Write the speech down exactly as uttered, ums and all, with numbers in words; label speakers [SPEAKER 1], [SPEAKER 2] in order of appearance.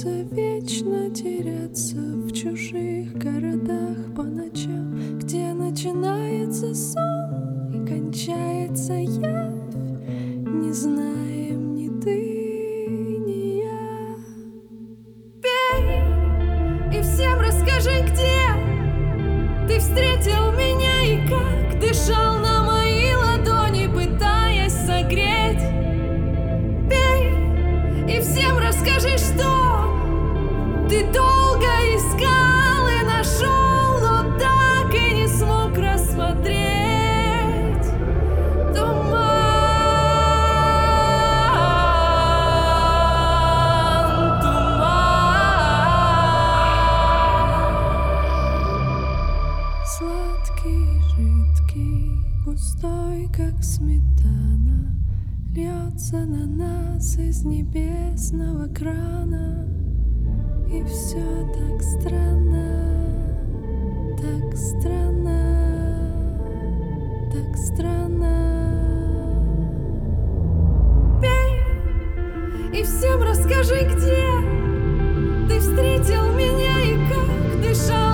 [SPEAKER 1] Хочется вечно теряться в чужих городах по ночам, где начинается сон и кончается явь. Не знаем ни ты, ни я. Пей и всем расскажи, где ты встретил меня и как дышал на мои ладони, пытаясь согреть. Пей и всем расскажи, что ты долго искал и нашел, но так и не смог рассмотреть. Туман, туман. Сладкий, жидкий, густой, как сметана, льется на нас из небесного крана. И все так странно, так странно, так странно. Пей и всем расскажи, где ты встретил меня и как дышал